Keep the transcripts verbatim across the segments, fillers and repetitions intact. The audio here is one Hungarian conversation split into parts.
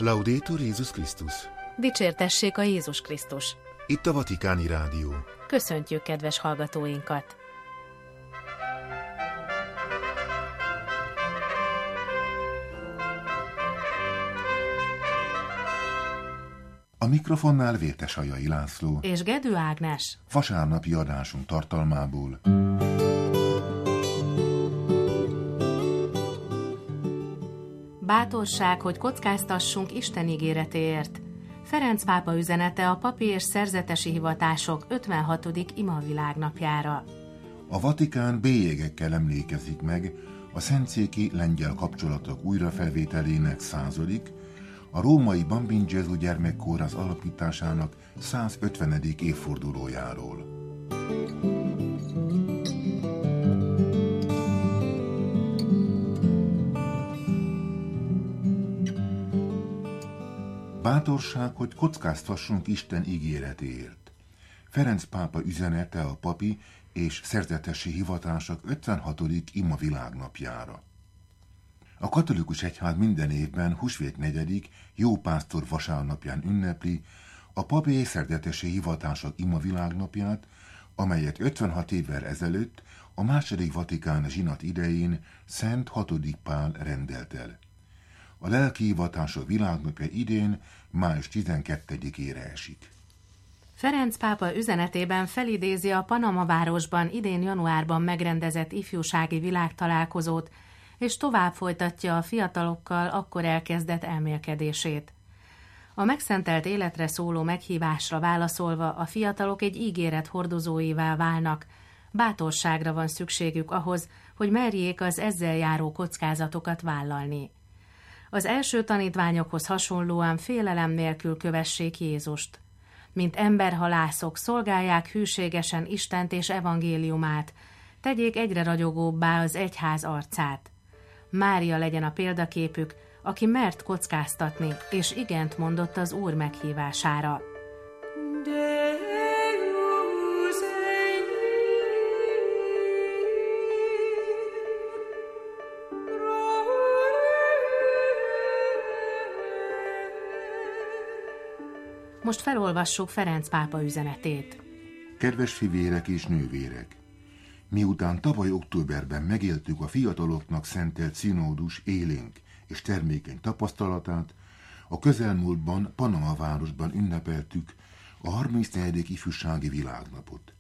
Laudetur Jézus Krisztus! Dicsértessék a Jézus Krisztus! Itt a Vatikáni Rádió. Köszöntjük kedves hallgatóinkat! A mikrofonnál Vértesajai László és Gedő Ágnes. Vasárnapi adásunk tartalmából. Bátorság, hogy kockáztassunk Isten ígéretéért. Ferenc pápa üzenete a papi és szerzetesi hivatások ötvenhatodik imavilágnapjára. A Vatikán bélyegekkel emlékezik meg a szentszéki lengyel kapcsolatok újrafelvételének századik, a római Bambin Gesù gyermekkórház alapításának százötvenedik évfordulójáról. Bátorság, hogy kockáztassunk Isten ígéretéért. Ferenc pápa üzenete a papi és szerzetesi hivatások ötvenhatodik imavilágnapjára. A katolikus egyház minden évben húsvét negyedik Jópásztor vasárnapján ünnepli a papi és szerzetesi hivatások imavilágnapját, amelyet ötvenhat évvel ezelőtt a második Vatikán zsinat idején Szent hatodik Pál rendelt el. A lelki hivatások világnapja idén május tizenkettedikére esik. Ferenc pápa üzenetében felidézi a Panama városban idén januárban megrendezett ifjúsági világtalálkozót, és tovább folytatja a fiatalokkal akkor elkezdett elmélkedését. A megszentelt életre szóló meghívásra válaszolva a fiatalok egy ígéret hordozóivá válnak, bátorságra van szükségük ahhoz, hogy merjék az ezzel járó kockázatokat vállalni. Az első tanítványokhoz hasonlóan félelem nélkül kövessék Jézust. Mint emberhalászok szolgálják hűségesen Istent és evangéliumát, tegyék egyre ragyogóbbá az egyház arcát. Mária legyen a példaképük, aki mert kockáztatni, és igent mondott az Úr meghívására. Most felolvassuk Ferenc pápa üzenetét. Kedves fivérek és nővérek! Miután tavaly októberben megéltük a fiataloknak szentelt színódus élénk és termékeny tapasztalatát, a közelmúltban Panama városban ünnepeltük a harmincnegyedik ifjúsági világnapot.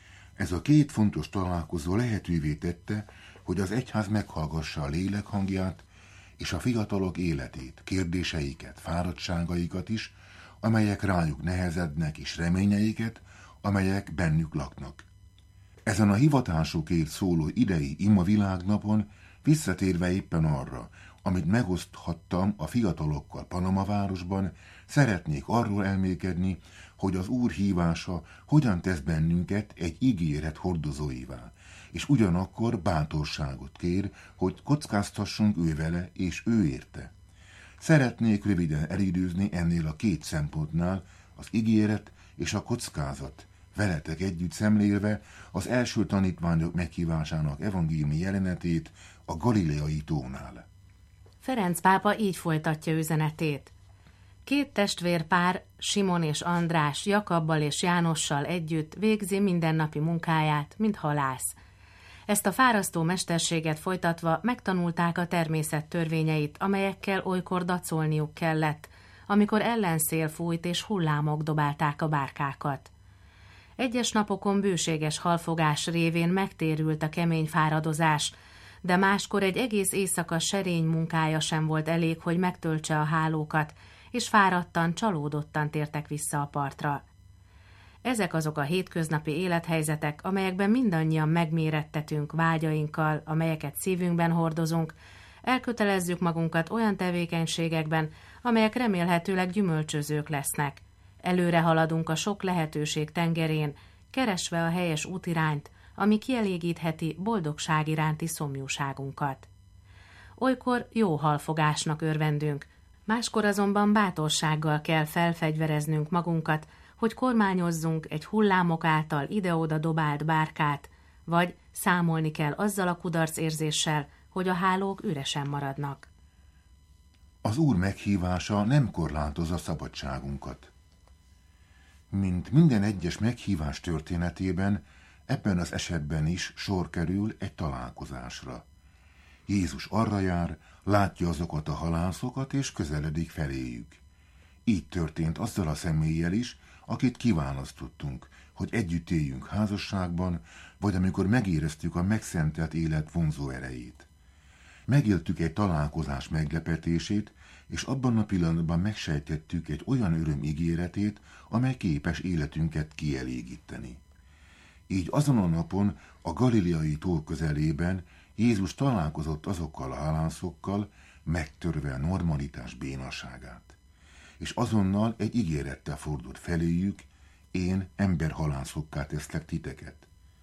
Ez a két fontos találkozó lehetővé tette, hogy az egyház meghallgassa a lélek hangját és a fiatalok életét, kérdéseiket, fáradtságaikat is, amelyek rájuk nehezednek, és reményeiket, amelyek bennük laknak. Ezen a hivatásukért szóló idei imavilágnapon visszatérve éppen arra, amit megoszthattam a fiatalokkal Panama városban, szeretnék arról elmélkedni, hogy az Úr hívása hogyan tesz bennünket egy ígéret hordozóivá, és ugyanakkor bátorságot kér, hogy kockáztassunk ő vele és ő érte. Szeretnék röviden elidőzni ennél a két szempontnál, az ígéret és a kockázat, veletek együtt szemlélve az első tanítványok meghívásának evangéliumi jelenetét a galileai tónál. Ferenc pápa így folytatja üzenetét. Két testvérpár, Simon és András, Jakabbal és Jánossal együtt végzi mindennapi munkáját, mint halász. Ezt a fárasztó mesterséget folytatva megtanulták a természet törvényeit, amelyekkel olykor dacolniuk kellett, amikor ellenszél fújt és hullámok dobálták a bárkákat. Egyes napokon bőséges halfogás révén megtérült a kemény fáradozás, de máskor egy egész éjszaka serény munkája sem volt elég, hogy megtöltse a hálókat, és fáradtan, csalódottan tértek vissza a partra. Ezek azok a hétköznapi élethelyzetek, amelyekben mindannyian megmérettetünk vágyainkkal, amelyeket szívünkben hordozunk, elkötelezzük magunkat olyan tevékenységekben, amelyek remélhetőleg gyümölcsözők lesznek. Előre haladunk a sok lehetőség tengerén, keresve a helyes útirányt, ami kielégítheti boldogság iránti szomjúságunkat. Olykor jó halfogásnak örvendünk, máskor azonban bátorsággal kell felfegyvereznünk magunkat, hogy kormányozzunk egy hullámok által ide-oda dobált bárkát, vagy számolni kell azzal a kudarcérzéssel, hogy a hálók üresen maradnak. Az Úr meghívása nem korlátozza szabadságunkat. Mint minden egyes meghívás történetében, ebben az esetben is sor kerül egy találkozásra. Jézus arra jár, látja azokat a halászokat, és közeledik feléjük. Így történt azzal a személlyel is, akit kiválasztottunk, hogy együtt éljünk házasságban, vagy amikor megéreztük a megszentelt élet vonzó erejét. Megéltük egy találkozás meglepetését, és abban a pillanatban megsejtettük egy olyan öröm ígéretét, amely képes életünket kielégíteni. Így azon a napon a galileai tó közelében Jézus találkozott azokkal a halászokkal, megtörve a normalitás bénaságát. És azonnal egy ígérettel fordult feléjük: én emberhalászokká teszlek titeket.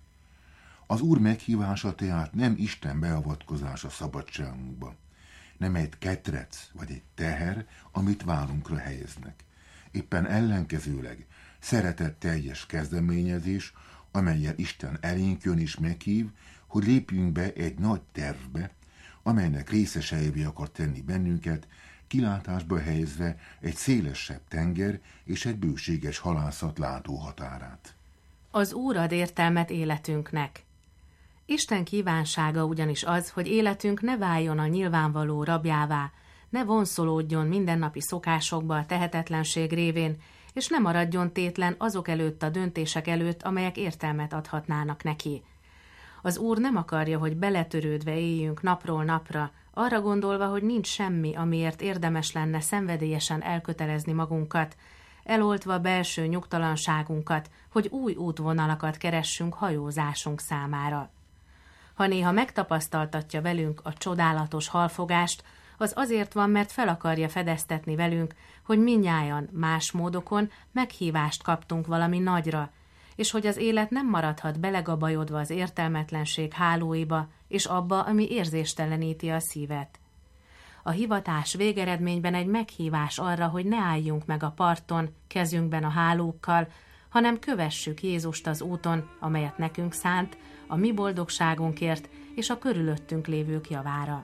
Az Úr meghívása tehát nem Isten beavatkozása szabadságunkba, nem egy ketrec vagy egy teher, amit vállunkra helyeznek. Éppen ellenkezőleg szeretetteljes kezdeményezés, amellyel Isten elénk jön és meghív, hogy lépjünk be egy nagy tervbe, amelynek részeseivé akar tenni bennünket, kilátásba helyezve egy szélesebb tenger és egy bőséges halászat látóhatárát. Az Úr ad értelmet életünknek. Isten kívánsága ugyanis az, hogy életünk ne váljon a nyilvánvaló rabjává, ne vonszolódjon mindennapi szokásokba a tehetetlenség révén, és ne maradjon tétlen azok előtt a döntések előtt, amelyek értelmet adhatnának neki. Az Úr nem akarja, hogy beletörődve éljünk napról napra, arra gondolva, hogy nincs semmi, amiért érdemes lenne szenvedélyesen elkötelezni magunkat, eloltva belső nyugtalanságunkat, hogy új útvonalakat keressünk hajózásunk számára. Ha néha megtapasztaltatja velünk a csodálatos halfogást, az azért van, mert fel akarja fedeztetni velünk, hogy mindnyájan más módokon meghívást kaptunk valami nagyra, és hogy az élet nem maradhat belegabajodva az értelmetlenség hálóiba, és abba, ami érzésteleníti a szívet. A hivatás végeredményben egy meghívás arra, hogy ne álljunk meg a parton, kezünkben a hálókkal, hanem kövessük Jézust az úton, amelyet nekünk szánt, a mi boldogságunkért és a körülöttünk lévők javára.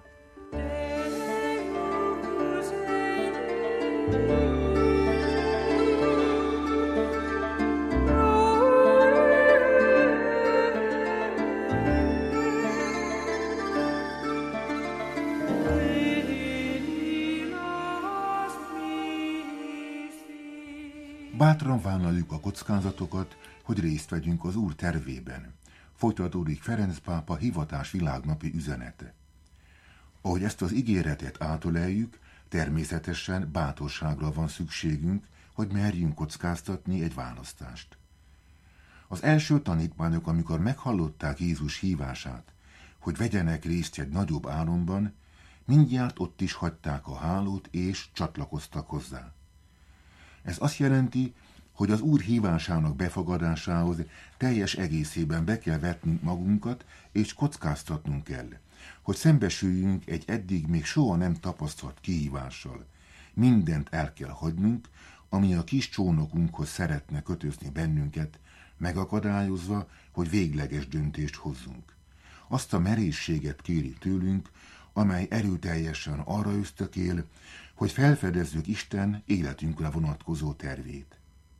Bátran vállaljuk a kockázatokat, hogy részt vegyünk az Úr tervében. Folytatódik Ferenc pápa hivatás világnapi üzenete. Ahogy ezt az ígéretet átöleljük, természetesen bátorságra van szükségünk, hogy merjünk kockáztatni egy választást. Az első tanítványok, amikor meghallották Jézus hívását, hogy vegyenek részt egy nagyobb álomban, mindjárt ott is hagyták a hálót és csatlakoztak hozzá. Ez azt jelenti, hogy az Úr hívásának befogadásához teljes egészében be kell vetnünk magunkat, és kockáztatnunk kell, hogy szembesüljünk egy eddig még soha nem tapasztalt kihívással. Mindent el kell hagynunk, ami a kis csónakunkhoz szeretne kötözni bennünket, megakadályozva, hogy végleges döntést hozzunk. Azt a merészséget kéri tőlünk, amely erőteljesen arra ösztökél, hogy felfedezzük Isten életünkre vonatkozó tervét.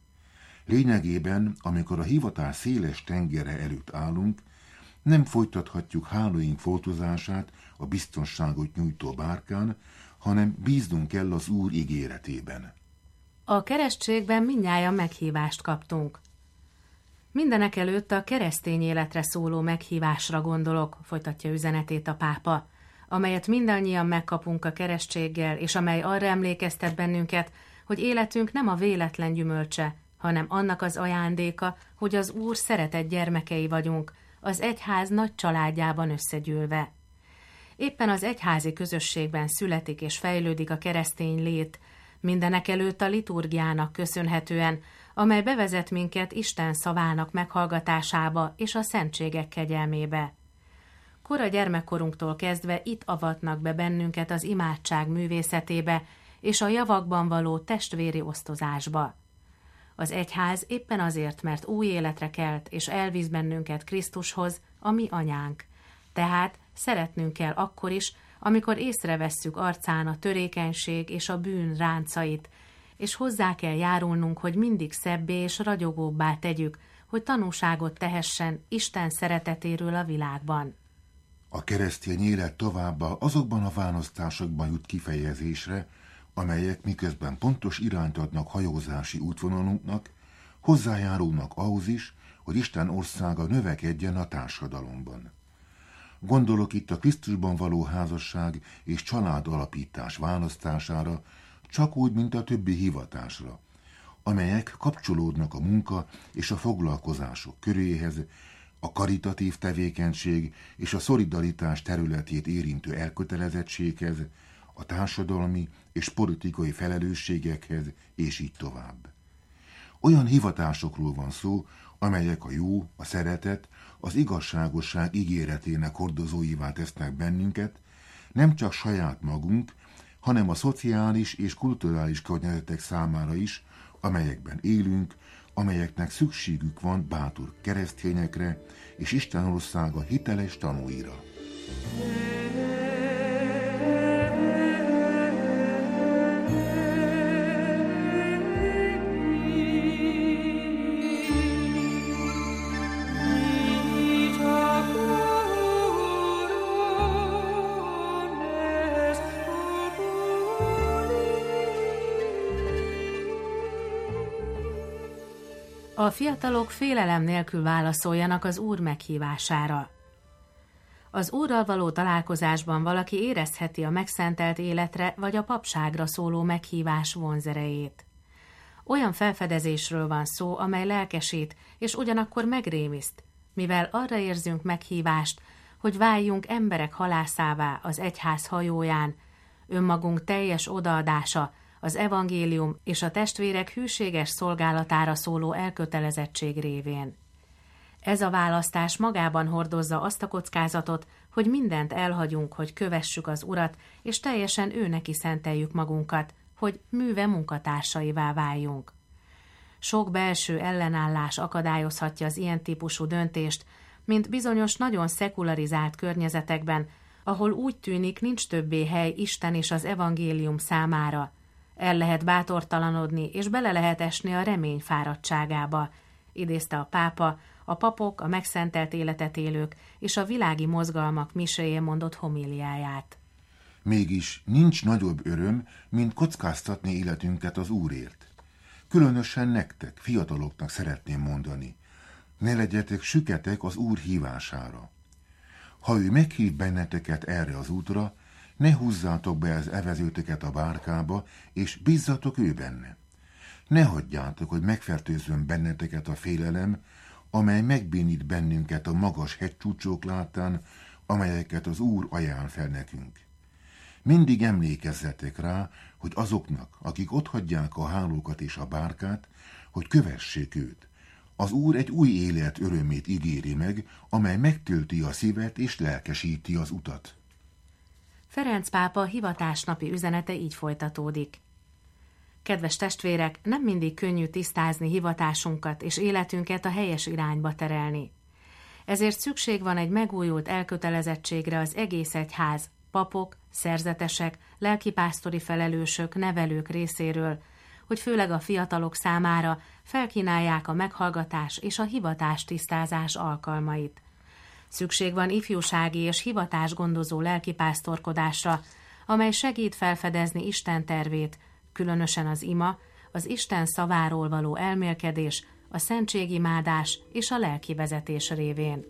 Lényegében, amikor a hivatás széles tengere előtt állunk, nem folytathatjuk hálóink foltozását a biztonságot nyújtó bárkán, hanem bíznunk kell az Úr ígéretében. A keresztségben mindnyájan meghívást kaptunk. Mindenek előtt a keresztény életre szóló meghívásra gondolok, folytatja üzenetét a pápa, amelyet mindannyian megkapunk a keresztséggel, és amely arra emlékeztet bennünket, hogy életünk nem a véletlen gyümölcse, hanem annak az ajándéka, hogy az Úr szeretett gyermekei vagyunk, az egyház nagy családjában összegyűlve. Éppen az egyházi közösségben születik és fejlődik a keresztény lét, mindenek előtt a liturgiának köszönhetően, amely bevezet minket Isten szavának meghallgatásába és a szentségek kegyelmébe. Kora gyermekkorunktól kezdve itt avatnak be bennünket az imádság művészetébe és a javakban való testvéri osztozásba. Az egyház éppen azért, mert új életre kelt és elvisz bennünket Krisztushoz, a mi anyánk. Tehát szeretnünk kell akkor is, amikor észrevesszük arcán a törékenység és a bűn ráncait, és hozzá kell járulnunk, hogy mindig szebbé és ragyogóbbá tegyük, hogy tanúságot tehessen Isten szeretetéről a világban. A keresztény élet továbbá azokban a választásokban jut kifejezésre, amelyek miközben pontos irányt adnak hajózási útvonalunknak, hozzájárulnak ahhoz is, hogy Isten országa növekedjen a társadalomban. Gondolok itt a Krisztusban való házasság és család alapítás választására, csak úgy, mint a többi hivatásra, amelyek kapcsolódnak a munka és a foglalkozások köréhez, a karitatív tevékenység és a szolidaritás területét érintő elkötelezettséghez, a társadalmi és politikai felelősségekhez, és így tovább. Olyan hivatásokról van szó, amelyek a jó, a szeretet, az igazságosság ígéretének hordozóivá tesznek bennünket, nem csak saját magunk, hanem a szociális és kulturális környezetek számára is, amelyekben élünk, amelyeknek szükségük van bátor keresztényekre és Isten országa hiteles tanúira. A fiatalok félelem nélkül válaszoljanak az Úr meghívására. Az Úrral való találkozásban valaki érezheti a megszentelt életre vagy a papságra szóló meghívás vonzerejét. Olyan felfedezésről van szó, amely lelkesít, és ugyanakkor megrémiszt, mivel arra érzünk meghívást, hogy váljunk emberek halászává az egyház hajóján, önmagunk teljes odaadása, az evangélium és a testvérek hűséges szolgálatára szóló elkötelezettség révén. Ez a választás magában hordozza azt a kockázatot, hogy mindent elhagyunk, hogy kövessük az Urat, és teljesen ő neki szenteljük magunkat, hogy műve munkatársaivá váljunk. Sok belső ellenállás akadályozhatja az ilyen típusú döntést, mint bizonyos nagyon szekularizált környezetekben, ahol úgy tűnik, nincs többé hely Isten és az evangélium számára. El lehet bátortalanodni, és bele lehet esni a remény fáradtságába, idézte a pápa, a papok, a megszentelt életet élők és a világi mozgalmak miséjén mondott homíliáját. Mégis nincs nagyobb öröm, mint kockáztatni életünket az Úrért. Különösen nektek, fiataloknak szeretném mondani, ne legyetek süketek az Úr hívására. Ha ő meghív benneteket erre az útra, ne húzzátok be az evezőtöket a bárkába, és bízzatok ő benne. Ne hagyjátok, hogy megfertőzzön benneteket a félelem, amely megbénít bennünket a magas hegycsúcsok láttán, amelyeket az Úr ajánl fel nekünk. Mindig emlékezzetek rá, hogy azoknak, akik otthagyják a hálókat és a bárkát, hogy kövessék őt. Az Úr egy új élet örömét ígéri meg, amely megtölti a szívet és lelkesíti az utat. Ferenc pápa hivatásnapi üzenete így folytatódik. Kedves testvérek, nem mindig könnyű tisztázni hivatásunkat és életünket a helyes irányba terelni. Ezért szükség van egy megújult elkötelezettségre az egész egyház, papok, szerzetesek, lelkipásztori felelősök, nevelők részéről, hogy főleg a fiatalok számára felkínálják a meghallgatás és a hivatás tisztázás alkalmait. Szükség van ifjúsági és hivatásgondozó lelkipásztorkodásra, amely segít felfedezni Isten tervét, különösen az ima, az Isten szaváról való elmélkedés, a szentségimádás és a lelkivezetés révén.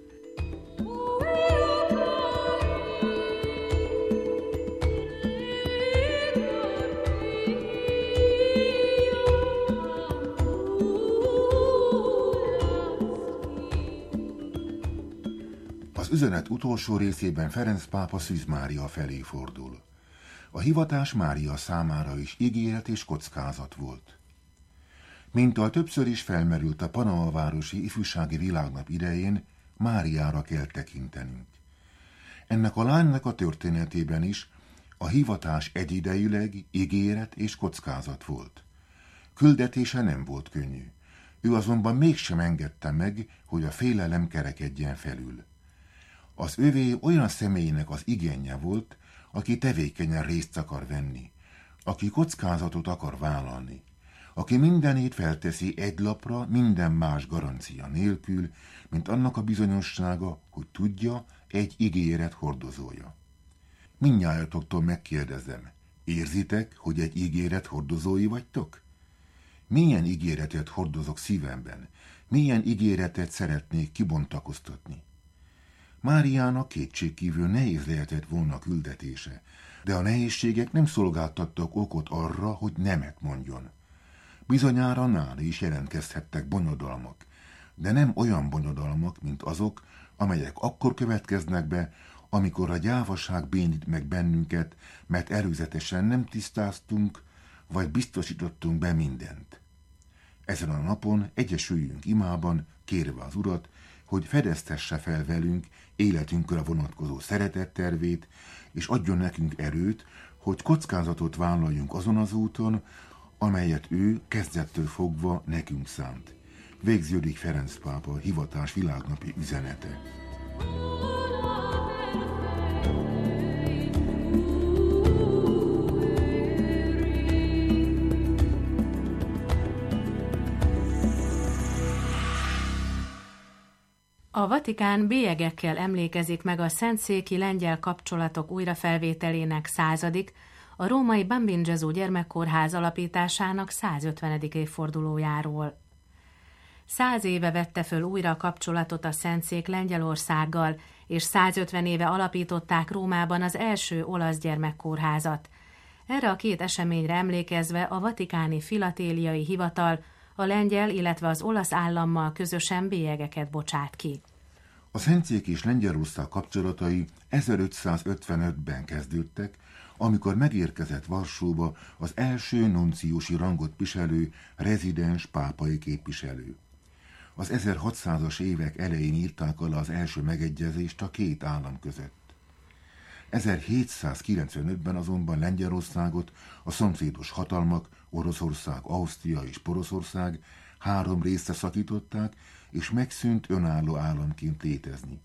Az üzenet utolsó részében Ferenc pápa Szűz Mária felé fordul. A hivatás Mária számára is ígéret és kockázat volt. Mint a többször is felmerült a Panamavárosi ifjúsági világnap idején, Máriára kell tekintenünk. Ennek a lánynak a történetében is a hivatás egyidejűleg ígéret és kockázat volt. Küldetése nem volt könnyű. Ő azonban mégsem engedte meg, hogy a félelem kerekedjen felül. Az övé olyan személynek az igénye volt, aki tevékenyen részt akar venni, aki kockázatot akar vállalni, aki mindenét felteszi egy lapra minden más garancia nélkül, mint annak a bizonyossága, hogy tudja, egy ígéret hordozója. Mindnyájatoktól megkérdezem, érzitek, hogy egy ígéret hordozói vagytok? Milyen ígéretet hordozok szívemben? Milyen ígéretet szeretnék kibontakoztatni? Máriának kétségkívül nehéz lehetett volna küldetése, de a nehézségek nem szolgáltattak okot arra, hogy nemet mondjon. Bizonyára nála is jelentkezhettek bonyodalmak, de nem olyan bonyodalmak, mint azok, amelyek akkor következnek be, amikor a gyávaság bénít meg bennünket, mert előzetesen nem tisztáztunk, vagy biztosítottunk be mindent. Ezen a napon egyesüljünk imában, kérve az Urat, hogy fedeztesse fel velünk életünkre vonatkozó szeretettervét, és adjon nekünk erőt, hogy kockázatot vállaljunk azon az úton, amelyet ő kezdettől fogva nekünk szánt. Végződik Ferenc pápa hivatás világnapi üzenete. A Vatikán bélyegekkel emlékezik meg a szentszéki lengyel kapcsolatok újrafelvételének századik, a római Bambin Gesù gyermekkórház alapításának százötvenedik évfordulójáról. Száz éve vette föl újra a kapcsolatot a szentszék Lengyelországgal, és százötven éve alapították Rómában az első olasz gyermekkórházat. Erre a két eseményre emlékezve a vatikáni filatéliai hivatal a lengyel, illetve az olasz állammal közösen bélyegeket bocsát ki. A szentszék és Lengyelország kapcsolatai ezerötszázötvenötben kezdődtek, amikor megérkezett Varsóba az első nunciusi rangot viselő, rezidens pápai képviselő. Az ezerhatszázas évek elején írták alá az első megegyezést a két állam között. ezerhétszázkilencvenötben azonban Lengyelországot a szomszédos hatalmak, Oroszország, Ausztria és Poroszország három részre szakították, és megszűnt önálló államként létezni.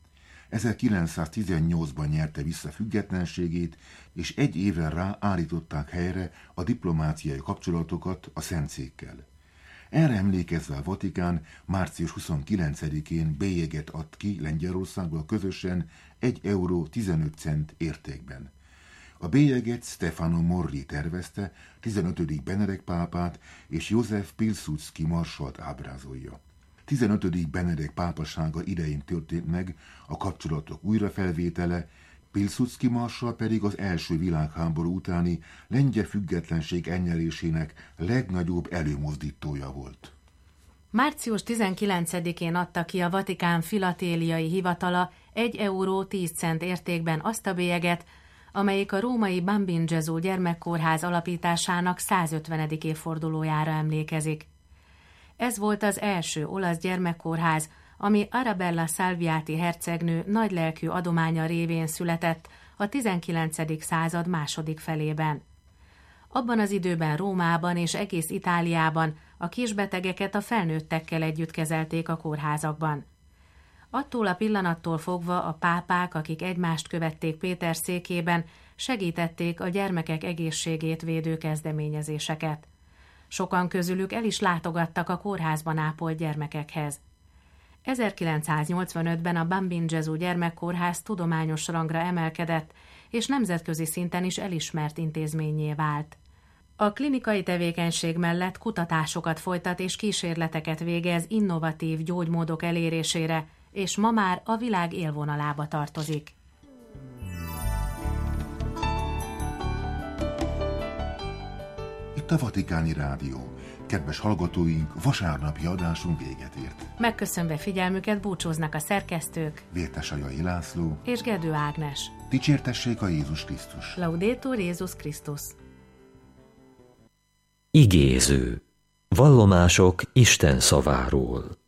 ezerkilencszáztizennyolcban nyerte vissza függetlenségét, és egy évvel rá állították helyre a diplomáciai kapcsolatokat a szentszékkel. Erre emlékezve a Vatikán március huszonkilencedikén bélyeget ad ki Lengyelországgal közösen egy euró tizenöt cent értékben. A bélyeget Stefano Morri tervezte, tizenötödik Benedek pápát és József Pilsudski marsalt ábrázolja. tizenötödik Benedek pápasága idején történt meg a kapcsolatok újrafelvétele, Pilsudski marsal pedig az első világháború utáni lengyel függetlenség elnyerésének legnagyobb előmozdítója volt. március tizenkilencedikén adta ki a Vatikán filatéliai hivatala egy euró tíz cent értékben azt a bélyeget, amelyik a római Bambin Gesù gyermekkórház alapításának százötvenedik évfordulójára emlékezik. Ez volt az első olasz gyermekkórház, ami Arabella Salviati hercegnő nagylelkű adománya révén született a tizenkilencedik század második felében. Abban az időben Rómában és egész Itáliában a kisbetegeket a felnőttekkel együtt kezelték a kórházakban. Attól a pillanattól fogva a pápák, akik egymást követték Péter székében, segítették a gyermekek egészségét védő kezdeményezéseket. Sokan közülük el is látogattak a kórházban ápolt gyermekekhez. ezerkilencszáznyolcvanötben a Bambin Gesù gyermekkórház tudományos rangra emelkedett, és nemzetközi szinten is elismert intézménnyé vált. A klinikai tevékenység mellett kutatásokat folytat és kísérleteket végez innovatív gyógymódok elérésére, és ma már a világ élvonalába tartozik. Itt a Vatikáni Rádió. Kedves hallgatóink, vasárnapi adásunk véget ért. Megköszönve figyelmüket búcsúznak a szerkesztők Vértesajai László és Gedő Ágnes. Dicsértessék a Jézus Krisztus. Laudetur Jézus Krisztus. Igéző. Vallomások Isten szaváról.